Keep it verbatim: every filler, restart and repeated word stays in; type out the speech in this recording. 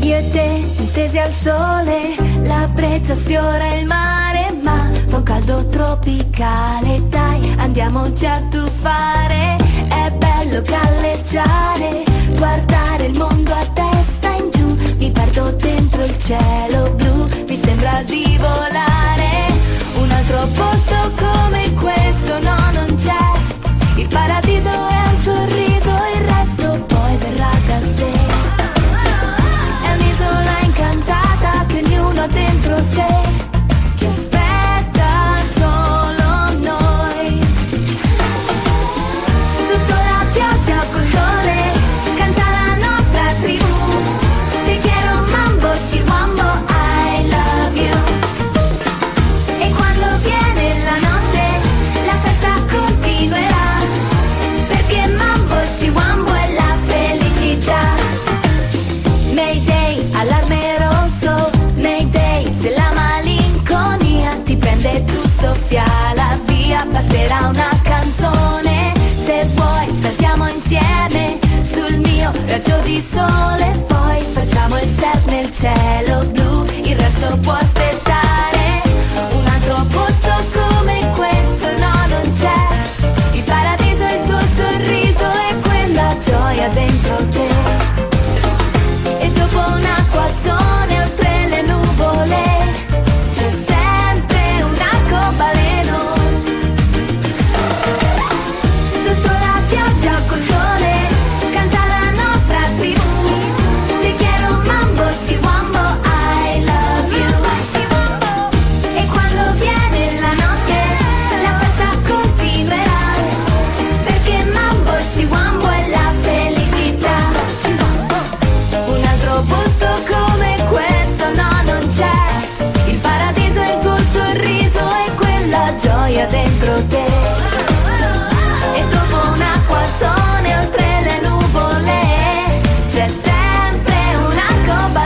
Io e te distesi al sole, la brezza sfiora il mare, ma fa un caldo tropicale. Dai, andiamoci a tuffare, è bello galleggiare, guardare il mondo a testa in giù. Mi perdo dentro il cielo blu, mi sembra di volare. Un altro posto come questo no, non c'è. Il paradiso è un sorriso, il resto poi verrà da sé. È un'isola incantata che ognuno ha dentro sé, che aspetta solo noi. Sotto la pioggia col sole canta la nostra tribù. Te quiero mambo, chihuambo, I love you. E quando viene la notte la festa continuerà, perché mambo, chihuambo è la felicità. Mayday, allarme rosso, Mayday, se la malinconia ti prende tu soffiala via, basterà una canzone. Se vuoi saltiamo insieme sul mio raggio di sole, poi facciamo il surf nel cielo blu, il resto può aspettare. Un altro posto come questo no, non c'è. Il paradiso è il tuo sorriso e quella gioia dentro te. E dopo un acquazzone oltre le nuvole c'è sempre un arcobaleno. Sotto la pioggia col sole canta la nostra tribù. Te quiero mambo, chihuambo, I love you. E quando viene la notte la festa continuerà, perché mambo, chihuambo è la felicità. Un altro posto come questo no, non c'è. Il paradiso è il tuo sorriso e quella gioia dentro te. E dopo un acquazzone oltre le nuvole c'è sempre un arcobaleno.